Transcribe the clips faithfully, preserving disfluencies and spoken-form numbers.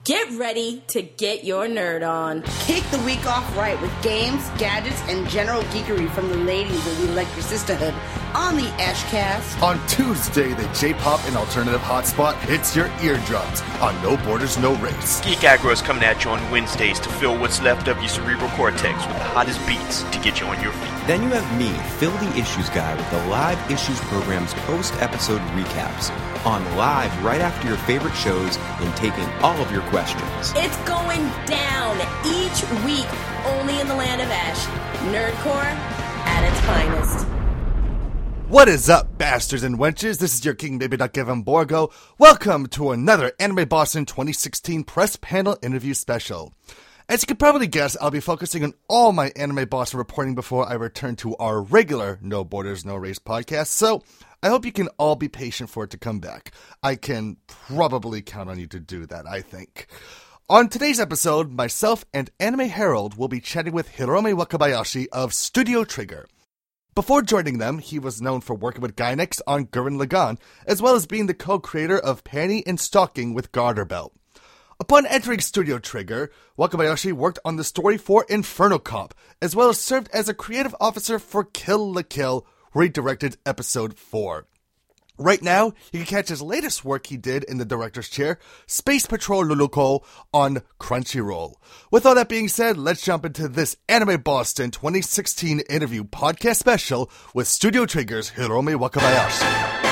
Get ready to get your nerd on. Kick the week off right with games, gadgets, and general geekery from the ladies of the Electric Sisterhood on the Ashcast. On Tuesday, the J-pop and alternative hotspot hits your eardrums on No Borders, No Race. Geek Aggro is coming at you on Wednesdays to fill what's left of your cerebral cortex with the hottest beats to get you on your feet. Then you have me, Phil the Issues Guy, with the Live Issues program's post-episode recaps. On live right after your favorite shows and taking all of your questions. It's going down each week, only in the land of Ash. Nerdcore at its finest. What is up, bastards and wenches? This is your King Baby Duck Evan Borgo. Welcome to another Anime Boston twenty sixteen press panel interview special. As you can probably guess, I'll be focusing on all my Anime Boston reporting before I return to our regular No Borders, No Race podcast, so I hope you can all be patient for it to come back. I can probably count on you to do that, I think. On today's episode, myself and Anime Herald will be chatting with Hirome Wakabayashi of Studio Trigger. Before joining them, he was known for working with Gainax on Gurren Lagann, as well as being the co-creator of Panty and Stocking with Garter Belt. Upon entering Studio Trigger, Wakabayashi worked on the story for Inferno Cop, as well as served as a creative officer for Kill la Kill, where he directed episode four. Right now, you can catch his latest work he did in the director's chair, Space Patrol Luluko, on Crunchyroll. With all that being said, let's jump into this Anime Boston twenty sixteen interview podcast special with Studio Trigger's Hirome Wakabayashi.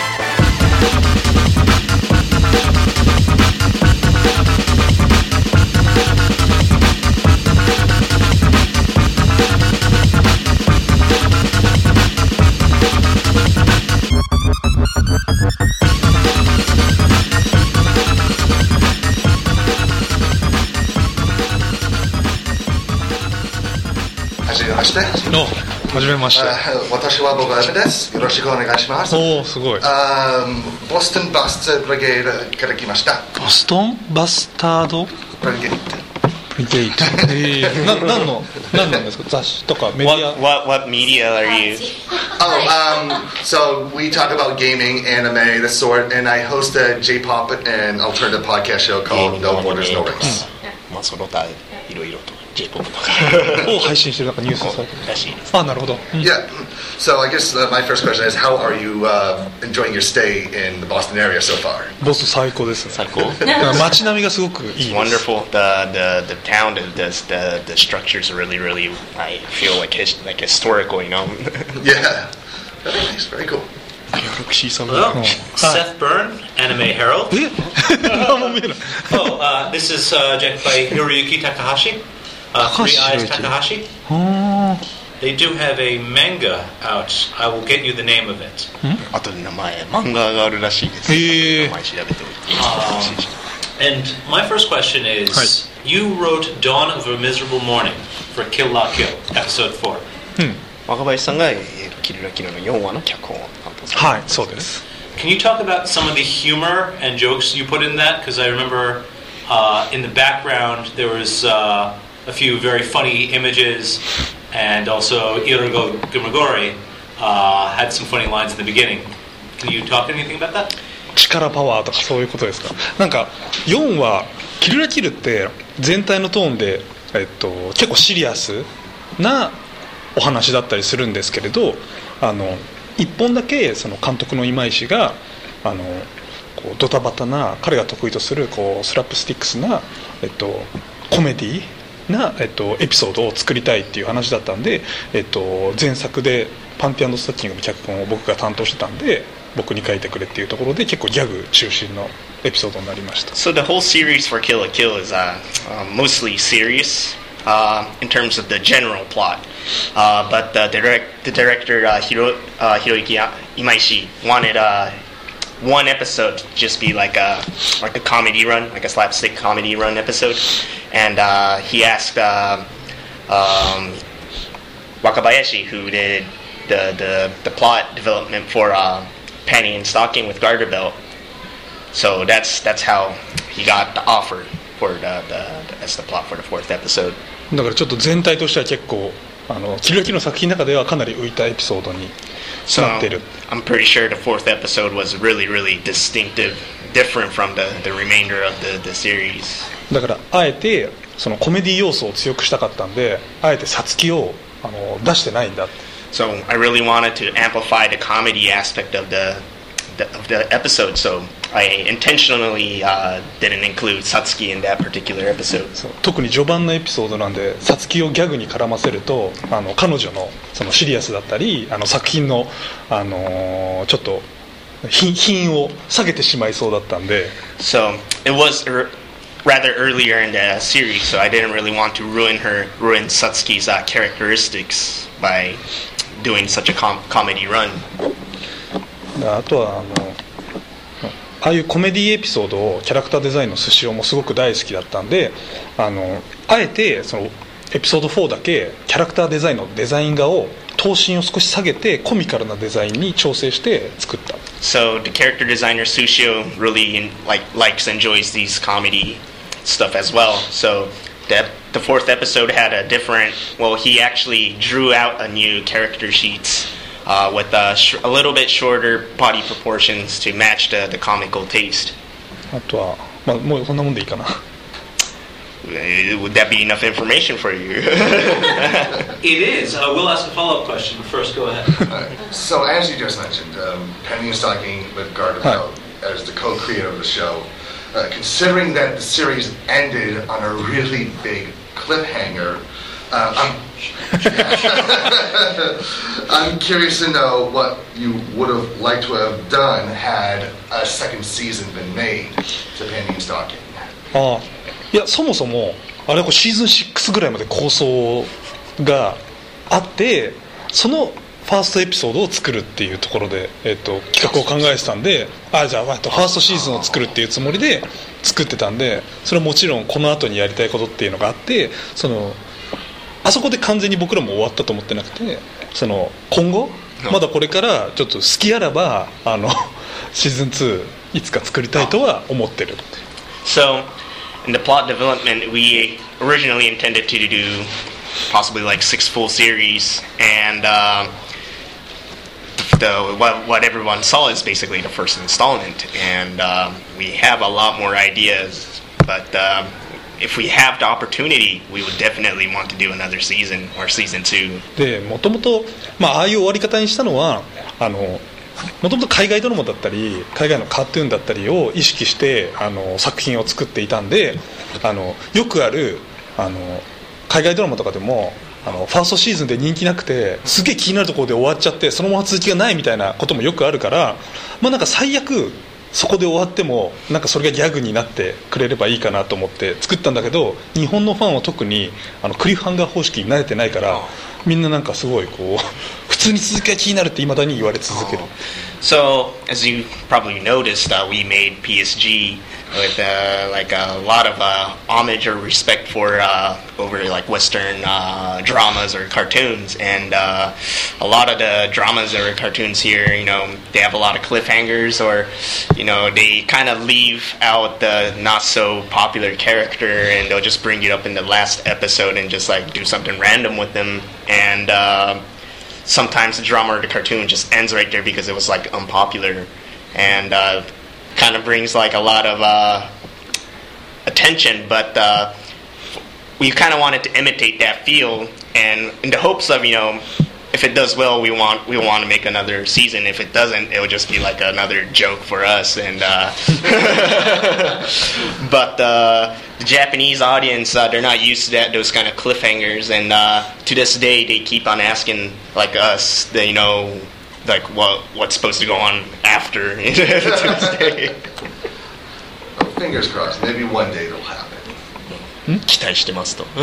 はじめまして。 お、はじめまして。 私は僕はエメです。よろしくお願いします。 おお、すごい。 あ、ボストンバスタードブリゲードから来ました。 ボストンバスタードブリゲード。 ブリゲード。えー、な何の何なんですか？雑誌とかメディア。 What what what media are you? Oh, um, so we talk about gaming, anime, the sort, and I host a J-pop and alternative podcast show called No Borders, No Race. まあその他いろいろと J-pop とかを配信してるなんかニュースされてるらしいです。あ、なるほど。 Yeah. So I guess uh, my first question is, how are you uh, enjoying your stay in the Boston area so far? ボス最高です。 最高。 街並みがすごくいいです。 It's wonderful. The the the town, the the the structures are really really. I feel like his, like historical, you know. Yeah. Very nice. Very cool. Hello, Seth Byrne, Anime Herald. oh, uh, this is uh, directed by Hiroyuki Takahashi. Uh, Three Eyes Takahashi. They do have a manga out. I will get you the name of it. あと名前漫画があるらしいです。名前調べておいて。 And my first question is, you wrote Dawn of a Miserable Morning for Kill la Kill, episode four. 若林さんがキルラキルのよんわの脚本を担当されています。 はい、そうです。 Can you talk about some of the humor and jokes you put in that? Because I remember uh, in the background there was uh, a few very funny images, and also Irogo Gumagori uh, had some funny lines in the beginning. Can you talk anything about that? 力パワーとかそういうことですか。なんかよんわキルラキルって全体のトーンで、えっと、結構シリアスなお話だったりするんですけれど、あの一本だけその監督の今井氏があのこうドタバタな彼が得意とするこうスラップスティックスな、えっと、コメディな、えっと、エピソードを作りたいっていう話だったんで、えっと、前作でパンティ&ストッキングの脚本を僕が担当してたんで僕に書いてくれっていうところで結構ギャグ中心のエピソードになりました。 So the whole series for Kill la Kill is uh, uh, mostly serious uh, in terms of the general plot. Uh, but the, direct, the director uh, Hiro, uh, Hiroyuki Imaishi wanted uh, one episode to just be like a like a comedy run, like a slapstick comedy run episode, and uh, he asked uh, um, Wakabayashi, who did the, the, the plot development for uh, Panty and Stocking with Garter Belt. So that's that's how he got the offer for the, the, the as the plot for the fourth episode. だからちょっと全体としては結構あのキルラキルの作品の中ではかなり浮いたエピソードになってる。 So I'm pretty sure the fourth episode was really really distinctive, different from the, the remainder of the, the series. だからあえてそのコメディ要素を強くしたかったんで、あえてサツキをあの出してないんだ。 So I really wanted to amplify the comedy aspect of the, the of the episode. So I intentionally uh, didn't include Satsuki in that particular episode. そう特に序盤のエピソードなんで、サツキをギャグに絡ませると、あの彼女のそのシリアスだったり、あの作品のあのー、ちょっと品品を下げてしまいそうだったんで。 So it was er, rather earlier in the series, so I didn't really want to ruin her, ruin Satsuki's uh, characteristics by doing such a com- comedy run. あとはあのああいうコメディエピソードをキャラクターデザインのスシローもすごく大好きだったんで、あのあえてそのエピソードフォーだけキャラクターデザインのデザイン画を頭身を少し下げてコミカルなデザインに調整して作った。 So the character designer Sushio really in, like likes enjoys these comedy stuff as well. So the the fourth episode had a different. Well, he actually drew out a new character sheets. Uh, with a, sh- a little bit shorter body proportions to match the, the comical taste. あとは、まあ、もうそんなもんでいいかな。 Would that be enough information for you? It is. Uh, we'll ask a follow-up question. First, go ahead. Right. So, as you just mentioned, um, Penny and Stocking with Gargamel as the co-creator of the show, uh, considering that the series ended on a really big cliffhanger, uh, I'm I'm curious to know what you would have liked to have done had a second season been made to Penny and Stocking. ああ、いやそもそもあれはシーズンシックスぐらいまで構想があって、そのファーストエピソードを作るっていうところで、えっと、企画を考えてたんで、あじゃあファーストシーズンを作るっていうつもりで作ってたんで、それはもちろんこの後にやりたいことっていうのがあって、そのあそこで完全に僕らも終わったと思ってなくて、その今後まだこれからちょっと好きあらばあのシーズンツーいつか作りたいとは思ってる。 So in the plot development, we originally intended to do possibly like six full series, and um, the what, what everyone saw is basically the first installment, and um, we have a lot more ideas, but um, if we have the opportunity, we would definitely want to do another season or season two. でもともとまあああいう終わり方にしたのは、あのもともと海外ドラマだったり海外のカートゥーンだったりを意識してあの作品を作っていたんで、あのよくあるあの海外ドラマとかでもあのファーストシーズンで人気なくてすげえ気になるところで終わっちゃってそのまま続きがないみたいなこともよくあるから、まあなんか最悪そこで終わってもなんかそれがギャグになってくれればいいかなと思って作ったんだけど、日本のファンは特にあのクリフハンガー方式に慣れてないからみんななんかすごいこう普通に続きが気になるって未だに言われ続ける。 So as you probably noticed, uh, we made P S G with uh, like a lot of uh, homage or respect for uh, over like Western uh, dramas or cartoons, and uh, a lot of the dramas or cartoons here, you know, they have a lot of cliffhangers, or you know, they kind of leave out the not so popular character, and they'll just bring it up in the last episode and just like do something random with them, and uh, sometimes the drama or the cartoon just ends right there because it was like unpopular, and uh, kind of brings like a lot of uh, attention, but uh, we kind of wanted to imitate that feel, and in the hopes of, you know, if it does well, we want we want to make another season. If it doesn't, it will just be like another joke for us. And uh, but uh, the Japanese audience, uh, they're not used to that those kind of cliffhangers, and uh, to this day, they keep on asking like us, that, you know, like what what's supposed to go on after. To this day. Fingers crossed. Maybe one day it'll happen. 期待してますと。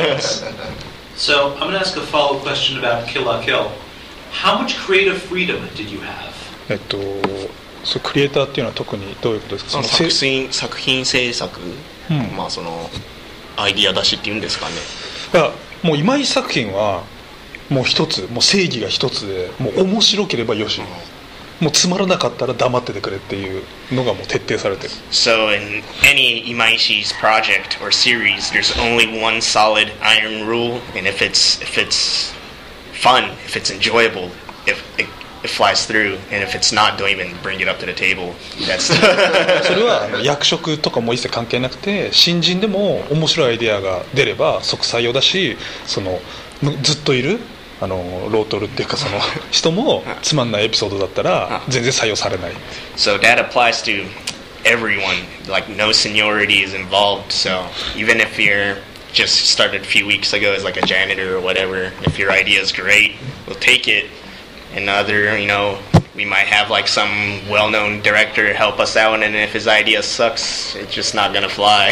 So I'm going to ask a follow-up question about Kill la Kill. How much creative freedom did you have? えっとそうクリエイターっていうのは特にどういうことですか？ その作品作品制作、 うん、 まあそのアイディア出しっていうんですかね。 いやもう今井作品はもう一つ、もう正義が一つで、もう面白ければよし、もうつまらなかったら黙っててくれっていうのがもう徹底されてる。 So in any Imaishi's project or series, there's only one solid iron rule, and if it's if it's fun, if it's enjoyable, if it, it flies through, and if it's not, don't even bring it up to the table. That's それは役職とかも一切関係なくて、新人でも面白いアイデアが出れば即採用だし、そのずっといるあのロートルっていうかその人もつまんないエピソードだったら全然採用されない。 So that applies to everyone. Like no seniority is involved. So even if you're just started a few weeks ago as like a janitor or whatever, if your idea is great, we'll take it. And other, you know, we might have like some well-known director help us out, and if his idea sucks, it's just not gonna fly.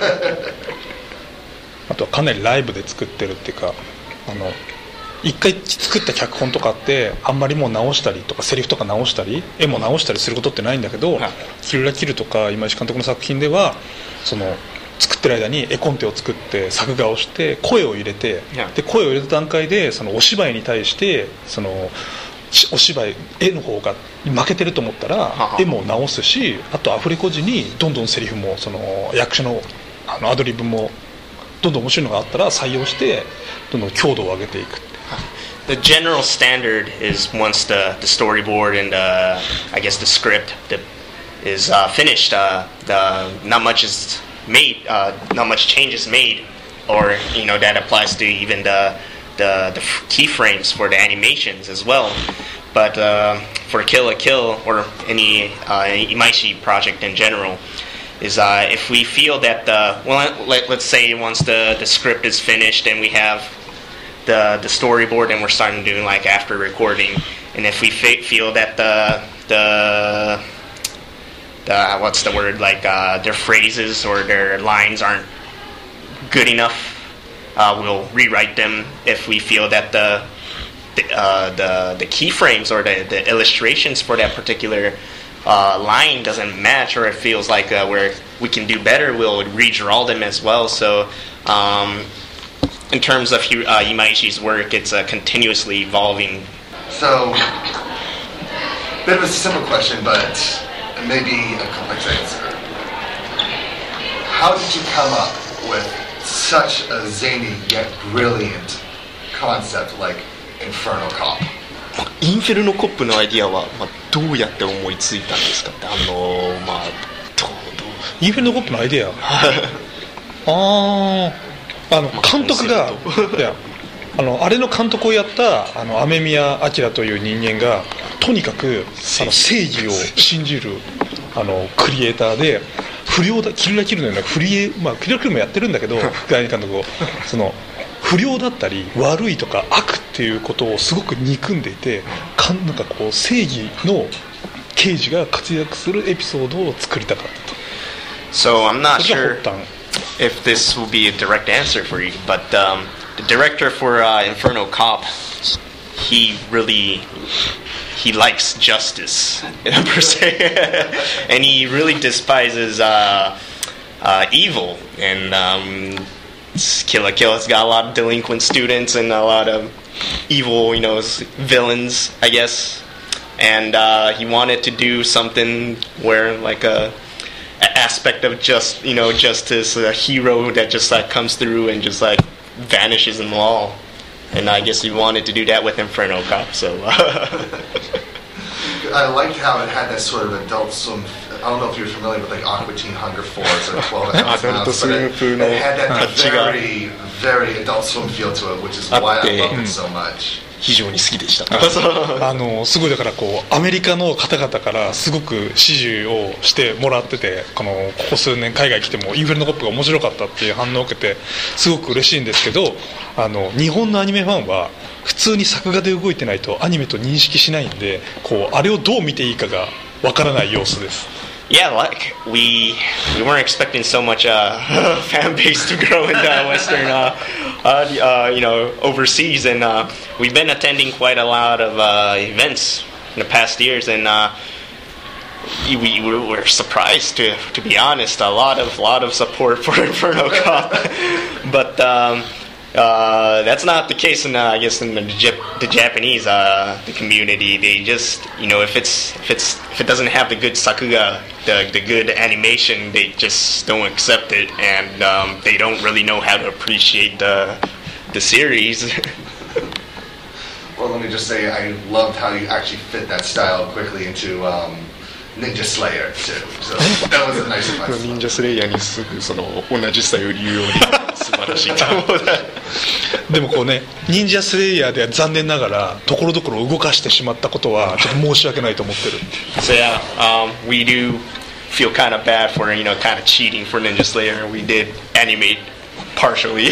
あとはかなりライブで作ってるっていうか、あの一回作った脚本とかってあんまりもう直したりとかセリフとか直したり絵も直したりすることってないんだけど、キルラキルとか今石監督の作品ではその作ってる間に絵コンテを作って作画をして声を入れて、で声を入れた段階でそのお芝居に対してそのお芝居絵の方が負けてると思ったら絵も直すし、あとアフレコ時にどんどんセリフもその役者のあのアドリブもどんどん面白いのがあったら採用してどんどん強度を上げていく。 The general standard is once the, the storyboard and uh, I guess the script the, is uh, finished, uh, the, not much is made, uh, not much change is made, or you know that applies to even the the, the keyframes for the animations as well. But uh, for Kill la Kill or any uh, Imaishi project in general, is uh, if we feel that the well, let, let's say once the, the script is finished and we have the the storyboard and we're starting doing like after recording, and if we f- feel that the the the what's the word like uh, their phrases or their lines aren't good enough, uh, we'll rewrite them. If we feel that the the uh, the, the keyframes or the, the illustrations for that particular uh, line doesn't match, or it feels like uh, where we can do better, we'll redraw them as well. So um, in terms of uh, Imaishi's work, it's a continuously evolving. So, bit of a simple question, but maybe a complex answer. How did you come up with such a zany yet brilliant concept like Inferno Cop? インフェルノコップのアイディアは、まあ、どうやって思いついたんですかって、あのー、まあどうどうインフェルノコップのアイディアああの監督がいやあのあれの監督をやったあの雨宮明という人間がとにかくあの正義を信じるあのクリエイターで、不良だキルラキルのようなフリエ、まあ、キルラキルもやってるんだけど第二監督をその不良だったり悪いとか悪っていうことをすごく憎んでいて、かなんかこう正義の刑事が活躍するエピソードを作りたかったと。 So I'm not sure if this will be a direct answer for you, but um, the director for uh, Inferno Cop, he really he likes justice per se, and he really despises uh, uh, evil. And um, Kill la Kill has got a lot of delinquent students and a lot of evil, you know, villains, I guess. And uh, he wanted to do something where like a aspect of just you know justice, a hero that just like comes through and just like vanishes in the wall, and I guess he wanted to do that with Inferno Cop. So I liked how it had that sort of adult swim. I don't know if you're familiar with like Aqua Teen Hunger Force or twelve ounce mouse, but it, it had that very very adult swim feel to it, which is why I love it so much. 非常に好きでした。 あのすごいだからこうアメリカの方々からすごく支持をしてもらってて、このここ数年海外来てもインフェルノコップが面白かったっていう反応を受けてすごく嬉しいんですけど、あの日本のアニメファンは普通に作画で動いてないとアニメと認識しないんで、こうあれをどう見ていいかがわからない様子です。 Yeah, like we we weren't expecting so much uh, fan base to grow in the Western, uh, uh, uh, you know, overseas, and uh, we've been attending quite a lot of uh, events in the past years, and uh, we, we were surprised to to be honest. A lot of lot of support for Inferno Cop, but um, uh, that's not the case in uh, I guess in the, Jap- the Japanese uh, the community. They just you know if it's if it's if it doesn't have the good sakuga, the the good animation, they just don't accept it, and um, they don't really know how to appreciate the the series. Well, let me just say I loved how you actually fit that style quickly into um, Ninja Slayer too. So that was a nice advice. 忍者スレイヤーにすぐその同じスタイルを言うように素晴らしいと思う。でもこうね、忍者スレイヤーでは残念ながらところどころ動かしてしまったことはちょっと申し訳ないと思ってる。 So yeah, um, we do feel kind of bad for, you know, kind of cheating for Ninja Slayer. We did animate partially.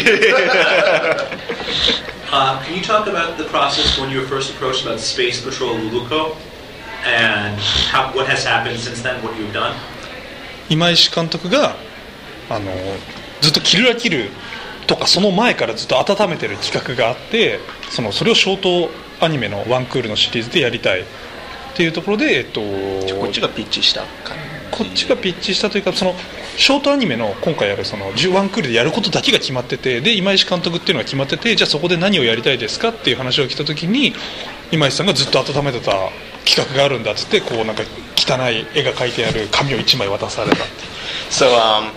Uh, can you talk about the process when you were first approached about Space Patrol Luluko and how, what has happened since then, what you've done? 今石監督があのずっとキルラキルとかその前からずっと温めてる企画があって、そのそれをショートアニメのワンクールのシリーズでやりたいっていうところで、えっと、 こっちがピッチした感じ。 こっちがピッチしたというか、そのショートアニメの今回やるそのじゅうワンクールでやることだけが決まってて、で今石監督っていうのが決まってて、じゃあそこで何をやりたいですかっていう話を来た時に、今石さんがずっと温めてた企画があるんだっつって、こうなんか汚い絵が描いてある紙をいちまい渡された。 So um,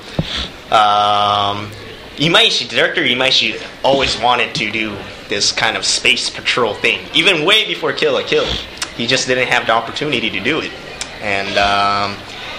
um, Imaishi, director Imaishi always wanted to do this kind of space patrol thing, even way before Kill la Kill. He just didn't have the opportunity to do it, and um,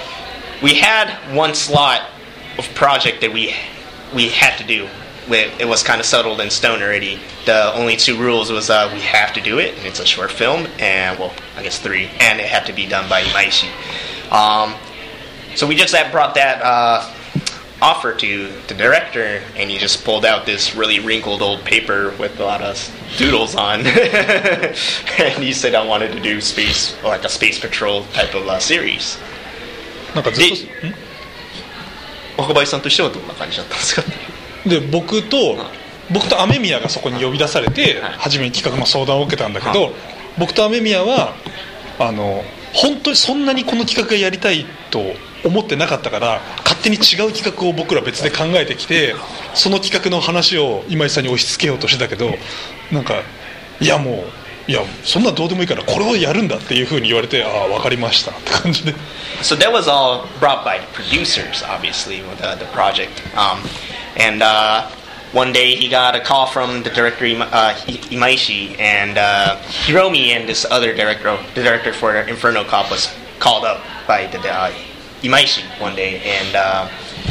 we had one slot of project that we we had to do. It was kind of settled in stone already. The only two rules was uh, we have to do it, and it's a short film, and well, I guess three, and it had to be done by Imaishi. Um, so we just had brought that uh, offer to the director, and he just pulled out this really wrinkled old paper with a lot of doodles on, and he said I wanted to do space, like a space patrol type of uh, series. なんかずっと若林さんとしてはどんな感じだったんですか？ で僕と僕と雨宮がそこに呼び出されて初めに企画の相談を受けたんだけど、僕と雨宮はあの本当にそんなにこの企画がやりたいと思ってなかったから、勝手に違う企画を僕ら別で考えてきて、その企画の話を今井さんに押し付けようとしてたけど、なんかいやもういやそんなどうでもいいからこれをやるんだっていうふうに言われて、ああ分かりましたって感じで。 So that was all brought by the producers, obviously, with the, the project. Um, and uh, one day he got a call from the director uh, Imaishi, and uh, Hiromi and this other director, the director for Inferno Cop, was called up by the uh, Imaishi one day, and uh,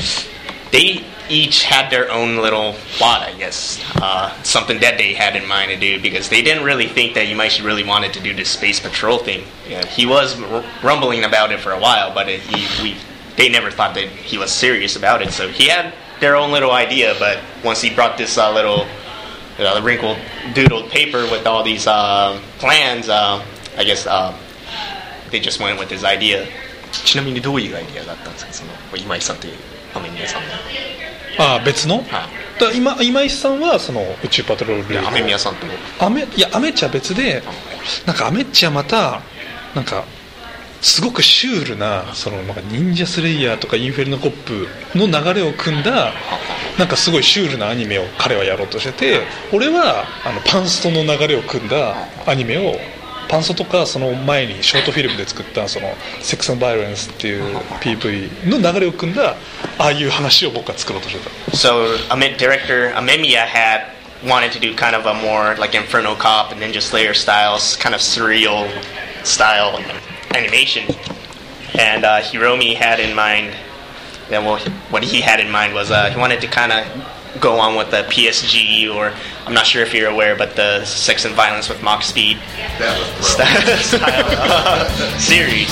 they each had their own little plot, I guess, uh, something that they had in mind to do, because they didn't really think that Imaishi really wanted to do this space patrol thing. Yeah, he was r- rumbling about it for a while, but it, he, we, they never thought that he was serious about it. So he had their own little idea, but once he brought this uh, little uh, wrinkled, doodled paper with all these uh, plans, uh, I guess uh, they just went with his idea. ちなみにどういうアイディアだったんですか、その今井さんという雨宮さんの。 ああ別の、はい、だ今今井さんはその宇宙パトロール、 雨宮さんとアメいやアメッチは別で、なんかアメッチはまたなんかすごくシュールなそのなんか忍者スレイヤーとかインフェルノコップの流れを組んだなんかすごいシュールなアニメを彼はやろうとしてて、俺はあのパンストの流れを組んだアニメを、パンストとかその前にショートフィルムで作ったそのセックス&バイオレンスっていう ピーブイ の流れを組んだああいう話を僕は作ろうとしてた。 So director Amemiya had wanted to do kind of a more like Inferno Cop and Ninja Slayer styles, kind of surreal style animation, and uh, Hiromi had in mind that well, what he had in mind was uh, he wanted to kind of go on with the P S G, or I'm not sure if you're aware, but the Sex and Violence with Mach Speed style, style uh, series.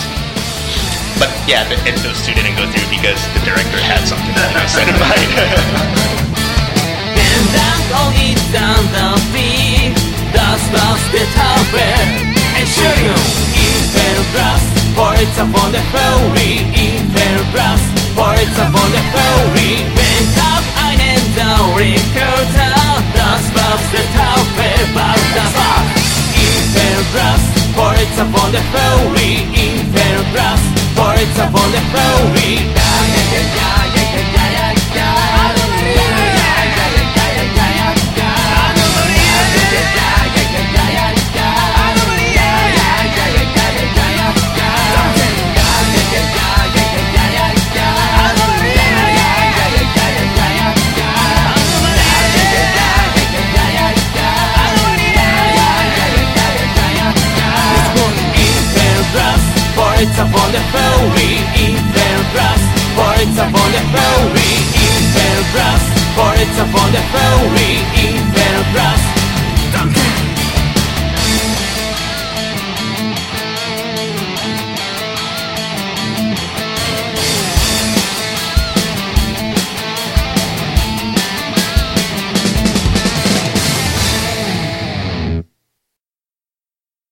But yeah, the, and those two didn't go through because the director had something that I said in mind. wonderful, we in the brass, for it's a wonderful, we in